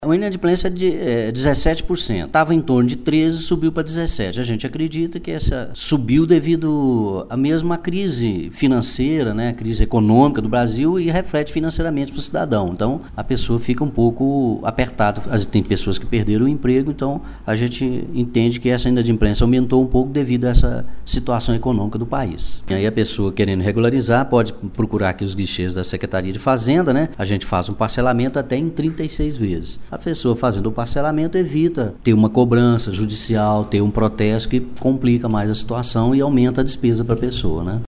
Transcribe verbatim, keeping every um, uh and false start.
A inadimplência é de é, dezessete por cento. Estava em torno de treze por cento, subiu para dezessete por cento. A gente acredita que essa subiu devido à mesma crise financeira, né, a crise econômica do Brasil, e reflete financeiramente para o cidadão. Então, a pessoa fica um pouco apertada. Tem pessoas que perderam o emprego, então a gente entende que essa inadimplência aumentou um pouco devido a essa situação econômica do país. E aí a pessoa querendo regularizar pode procurar aqui os guichês da Secretaria de Fazenda, né? A gente faz um parcelamento até em trinta e seis vezes. A pessoa fazendo o parcelamento evita ter uma cobrança judicial, ter um protesto que complica mais a situação e aumenta a despesa para a pessoa, né?